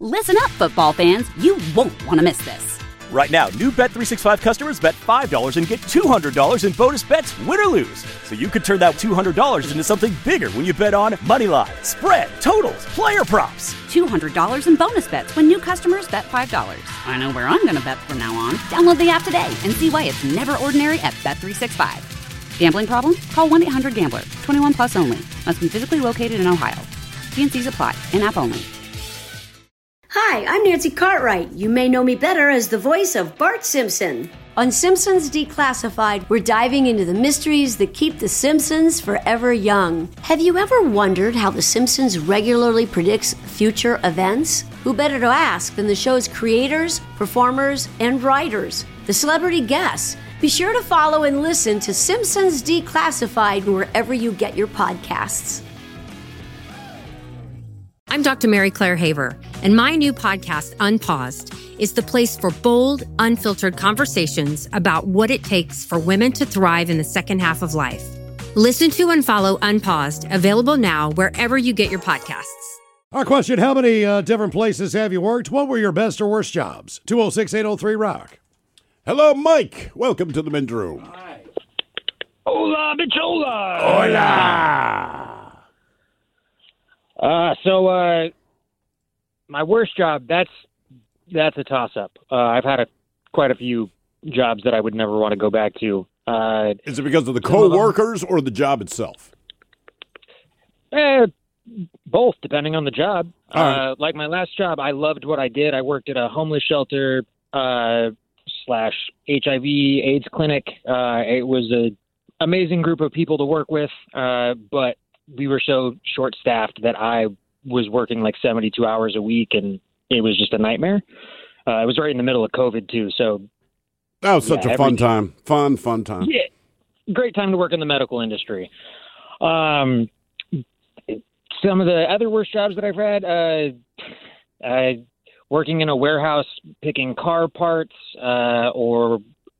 Listen up, football fans. You won't want to miss this. Right now, new Bet365 customers bet $5 and get $200 in bonus bets, win or lose. So you could turn that $200 into something bigger when you bet on moneyline, spread, totals, player props. $200 in bonus bets when new customers bet $5. I know where I'm going to bet from now on. Download the app today and see why it's never ordinary at Bet365. Gambling problem? Call 1-800-GAMBLER. 21 plus only. Must be physically located in Ohio. T&Cs apply. In-app only. Hi, I'm Nancy Cartwright. You may know me better as the voice of Bart Simpson. On Simpsons Declassified, we're diving into the mysteries that keep the Simpsons forever young. Have you ever wondered how the Simpsons regularly predicts future events? Who better to ask than the show's creators, performers, and writers, the celebrity guests? Be sure to follow and listen to Simpsons Declassified wherever you get your podcasts. I'm Dr. Mary Claire Haver, and my new podcast, Unpaused, is the place for bold, unfiltered conversations about what it takes for women to thrive in the second half of life. Listen to and follow Unpaused, available now wherever you get your podcasts. Our question, how many different places have you worked? What were your best or worst jobs? 206-803-ROCK. Hello, Mike. Welcome to the men's room. Hi. Hola, bichola. Hola. So my worst job, that's a toss-up. I've had quite a few jobs that I would never want to go back to. Is it because of the co-workers or the job itself? Both, depending on the job. Right. Like my last job, I loved what I did. I worked at a homeless shelter / HIV AIDS clinic. It was an amazing group of people to work with, but we were so short-staffed that I was working like 72 hours a week, and it was just a nightmare. It was right in the middle of COVID, too. So that was such a fun time. Fun time. Yeah, great time to work in the medical industry. Some of the other worst jobs that I've had, working in a warehouse picking car parts, or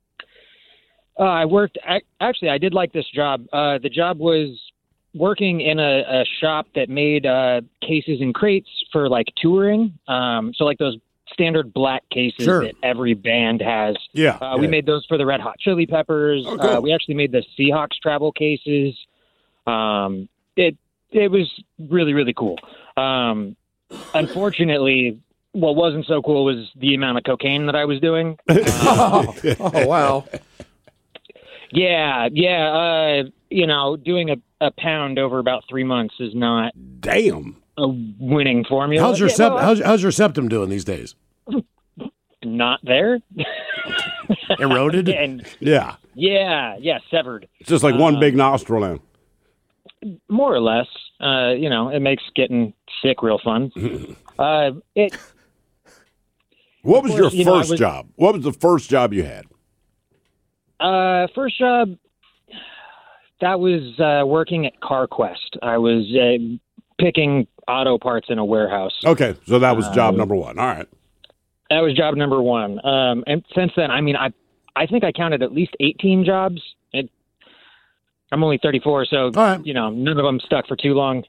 I worked – actually, I did like this job. The job was working in a shop that made cases and crates for like touring. So like those standard black cases that every band has. Yeah. We made those for the Red Hot Chili Peppers. Oh, cool. We actually made the Seahawks travel cases. It was really, really cool. Unfortunately, what wasn't so cool was the amount of cocaine that I was doing. Oh, wow. Yeah. Doing a pound over about 3 months is not Damn. a winning formula. How's your septum doing these days? Not there. Eroded? Yeah. Yeah, severed. It's just like one big nostril now. More or less. It makes getting sick real fun. What was your first job? What was the first job you had? First job, that was working at CarQuest. I was picking auto parts in a warehouse. Okay, so that was job number one. All right. That was job number one. And since then, I think I counted at least 18 jobs. I'm only 34, so, none of them stuck for too long.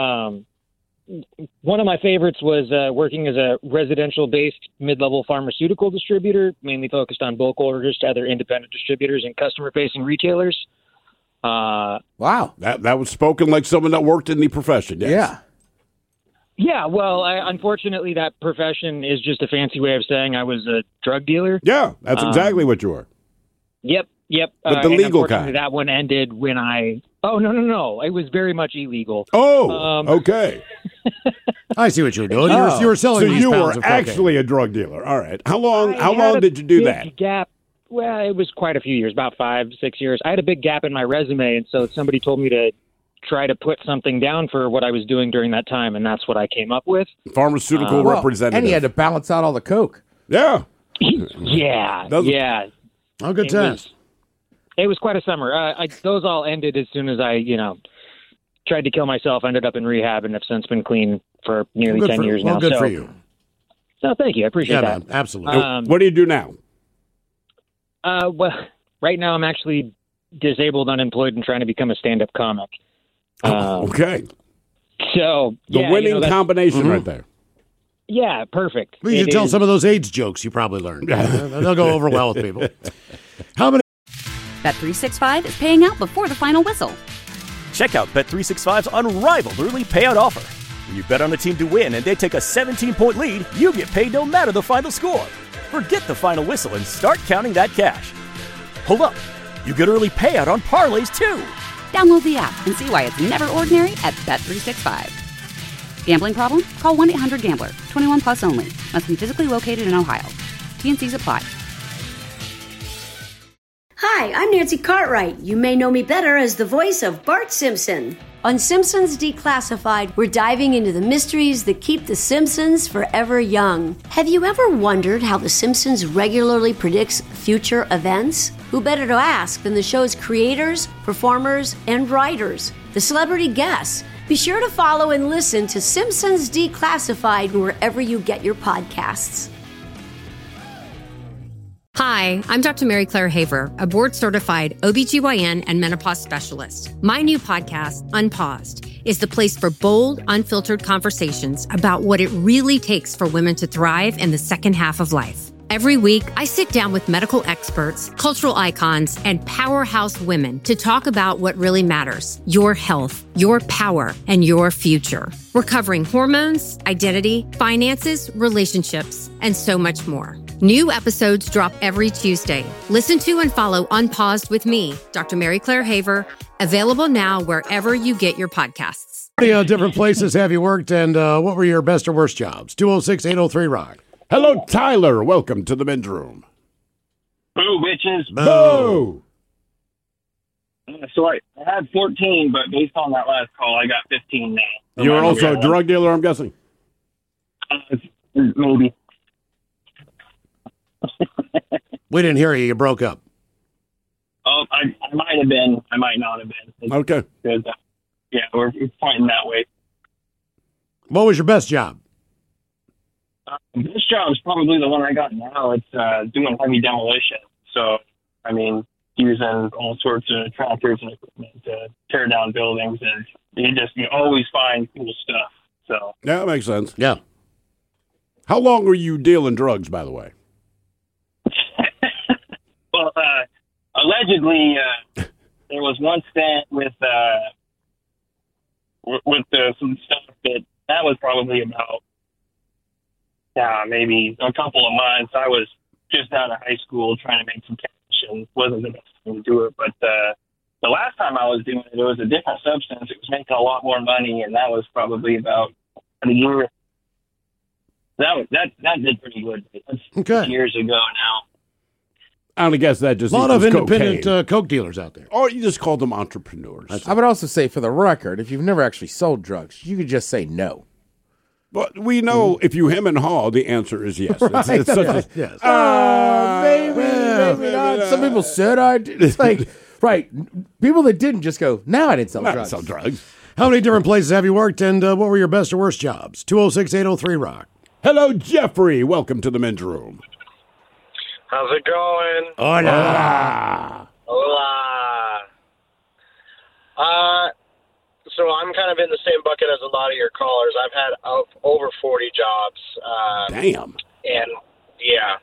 One of my favorites was working as a residential-based mid-level pharmaceutical distributor, mainly focused on bulk orders to other independent distributors and customer-facing retailers. Wow. That was spoken like someone that worked in the profession. Yes. Yeah. Yeah, well, unfortunately, that profession is just a fancy way of saying I was a drug dealer. Yeah, that's exactly what you were. Yep. But the legal kind. That one ended when Oh, no. It was very much illegal. Oh, okay. I see what you were doing. You were selling so these you pounds were of cocaine. actually a drug dealer. All right. How long did you do that? Gap. Well, it was quite a few years, about 5-6 years. I had a big gap in my resume, and so somebody told me to try to put something down for what I was doing during that time, and that's what I came up with. Pharmaceutical representative. And he had to balance out all the coke. Yeah. Yeah. Oh, good times. It was quite a summer. Those all ended as soon as I, tried to kill myself, ended up in rehab, and have since been clean for nearly 10 years now. Well, good for you. So thank you. I appreciate that. Man, absolutely. What do you do now? Well, right now I'm actually disabled, unemployed, and trying to become a stand-up comic. Okay. So the winning combination right there. Yeah, perfect. We should tell some of those AIDS jokes you probably learned. They'll go over well with people. How many? Bet365 is paying out before the final whistle. Check out Bet365's unrivaled early payout offer. When you bet on a team to win and they take a 17-point lead, you get paid no matter the final score. Forget the final whistle and start counting that cash. Hold up. You get early payout on parlays, too. Download the app and see why it's never ordinary at Bet365. Gambling problem? Call 1-800-GAMBLER. 21 plus only. Must be physically located in Ohio. T&Cs apply. Hi, I'm Nancy Cartwright. You may know me better as the voice of Bart Simpson. On Simpsons Declassified, we're diving into the mysteries that keep the Simpsons forever young. Have you ever wondered how the Simpsons regularly predicts future events? Who better to ask than the show's creators, performers, and writers? The celebrity guests. Be sure to follow and listen to Simpsons Declassified wherever you get your podcasts. Hi, I'm Dr. Mary Claire Haver, a board-certified OBGYN and menopause specialist. My new podcast, Unpaused, is the place for bold, unfiltered conversations about what it really takes for women to thrive in the second half of life. Every week, I sit down with medical experts, cultural icons, and powerhouse women to talk about what really matters: your health, your power, and your future. We're covering hormones, identity, finances, relationships, and so much more. New episodes drop every Tuesday. Listen to and follow Unpaused with me, Dr. Mary Claire Haver, available now wherever you get your podcasts. How many different places have you worked, and what were your best or worst jobs? 206-803-ROCK. Hello, Tyler. Welcome to the men's room. Boo, bitches. Boo. So I had 14, but based on that last call, I got 15 now. So you were also a drug dealer, I'm guessing? Maybe. We didn't hear you. You broke up. Oh, I might have been. I might not have been. Okay. Yeah, we're pointing that way. What was your best job? This job is probably the one I got now. It's doing heavy demolition. So, I mean, using all sorts of tractors and equipment to tear down buildings, and you always find cool stuff. So yeah, that makes sense. Yeah. How long were you dealing drugs, by the way? Well, allegedly, there was one stint with some stuff that was probably about maybe a couple of months. I was just out of high school trying to make some cash and wasn't the best thing to do it. But the last time I was doing it, it was a different substance. It was making a lot more money, and that was probably about a year. That did pretty good. That's years ago now. I only guess that just a lot of independent coke dealers out there. Or you just call them entrepreneurs. I would also say, for the record, if you've never actually sold drugs, you could just say no. But we know if you hem and haw, the answer is yes. Right. It's such a, yes. Maybe not. Some people said I did. It's like, right, people that didn't just go, no, I didn't sell drugs. Sell drugs. How many different places have you worked, and what were your best or worst jobs? 206-803-ROCK. Hello, Jeffrey. Welcome to the men's room. How's it going? Hola. Hola. So I'm kind of in the same bucket as a lot of your callers. I've had over 40 jobs. Damn. And, yeah.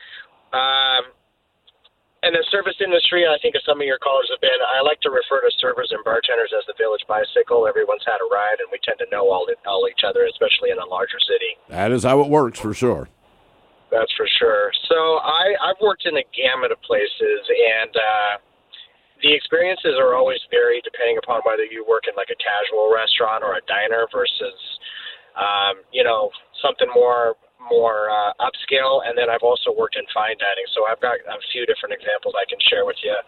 In the service industry, I think as some of your callers have been, I like to refer to servers and bartenders as the village bicycle. Everyone's had a ride, and we tend to know all each other, especially in a larger city. That is how it works, for sure. That's for sure. So I've worked in a gamut of places, and the experiences are always varied depending upon whether you work in like a casual restaurant or a diner versus, something more upscale. And then I've also worked in fine dining. So I've got a few different examples I can share with you.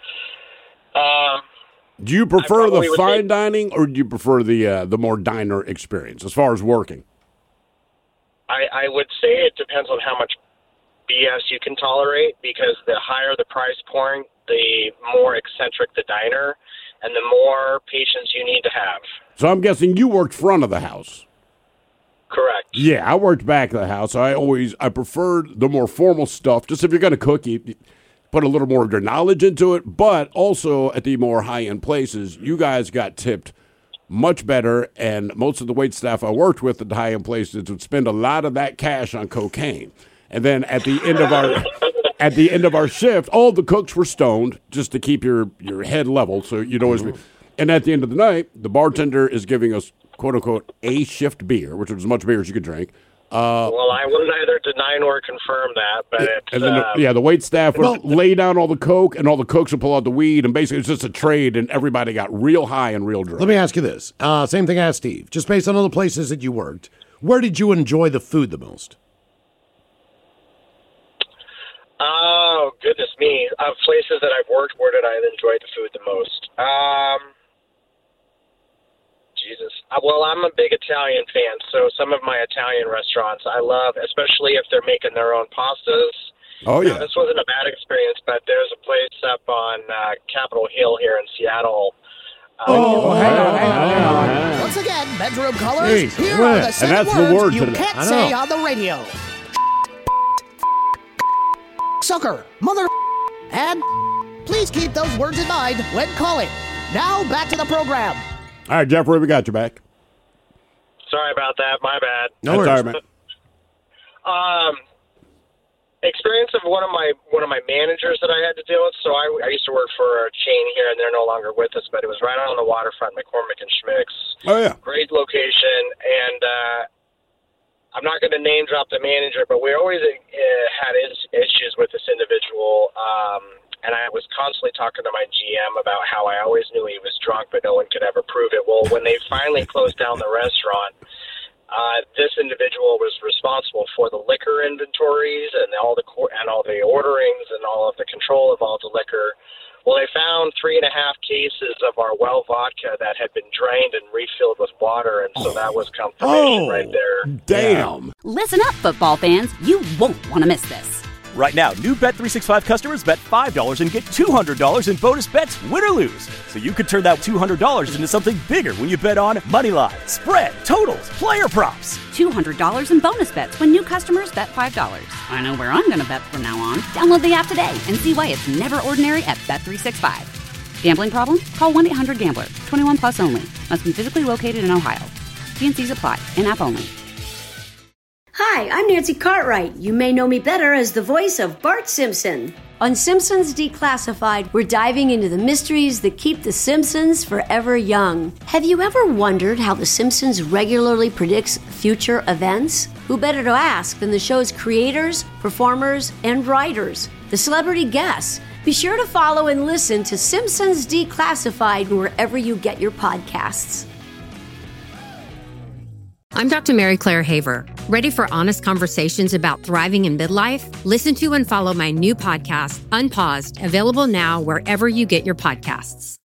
Do you prefer the fine dining, or do you prefer the more diner experience as far as working? I would say it depends on how much BS you can tolerate, because the higher the price point, the more eccentric the diner, and the more patience you need to have. So I'm guessing you worked front of the house. Correct. Yeah, I worked back of the house. I preferred the more formal stuff. Just if you're going to cook, you put a little more of your knowledge into it. But also at the more high-end places, you guys got tipped much better, and most of the wait staff I worked with at the high-end places would spend a lot of that cash on cocaine. And then at the end of our shift, all the cooks were stoned just to keep your head level, so you'd always be. And at the end of the night, the bartender is giving us "quote unquote" a shift beer, which was as much beer as you could drink. Well, I will neither deny nor confirm that, but it's, and then the wait staff would lay down all the coke, and all the cooks would pull out the weed, and basically it's just a trade, and everybody got real high and real drunk. Let me ask you this. Same thing I asked Steve. Just based on all the places that you worked, where did you enjoy the food the most? Oh, goodness me. Places that I've worked, where did I enjoy the food the most? Jesus. Well, I'm a big Italian fan, so some of my Italian restaurants I love, especially if they're making their own pastas. Oh, yeah. This wasn't a bad experience, but there's a place up on Capitol Hill here in Seattle. Hang on. Once again, bedroom colors. Here are the and that's the word you today. can't say on the radio. Sucker, mother, and please keep those words in mind when calling. Now back to the program. All right, Jeffrey, we got you back. Sorry about that. My bad. No worries. Sorry, man. Experience of one of my managers that I had to deal with. So I used to work for a chain here, and they're no longer with us, but it was right on the waterfront, McCormick and Schmick's. Oh, yeah. Great location, and I'm not going to name drop the manager, but we always had issues with this individual, and I was constantly talking to my GM about how I always knew he was drunk, but no one could ever prove it. Well, when they finally closed down the restaurant, this individual was responsible for the liquor inventories and all the orderings and all of the control of all the liquor. Well, they found 3.5 cases of our well vodka that had been drained and refilled with water, and so that was confirmation right there. Damn. Listen up, football fans. You won't want to miss this. Right now, new Bet365 customers bet $5 and get $200 in bonus bets, win or lose. So you could turn that $200 into something bigger when you bet on money line, spread, totals, player props. $200 in bonus bets when new customers bet $5. I know where I'm going to bet from now on. Download the app today and see why it's never ordinary at Bet365. Gambling problem? Call 1-800-GAMBLER. 21 plus only. Must be physically located in Ohio. T&Cs apply. In-app only. Hi, I'm Nancy Cartwright. You may know me better as the voice of Bart Simpson. On Simpsons Declassified, we're diving into the mysteries that keep the Simpsons forever young. Have you ever wondered how the Simpsons regularly predicts future events? Who better to ask than the show's creators, performers, and writers, the celebrity guests? Be sure to follow and listen to Simpsons Declassified wherever you get your podcasts. I'm Dr. Mary Claire Haver. Ready for honest conversations about thriving in midlife? Listen to and follow my new podcast, Unpaused, available now wherever you get your podcasts.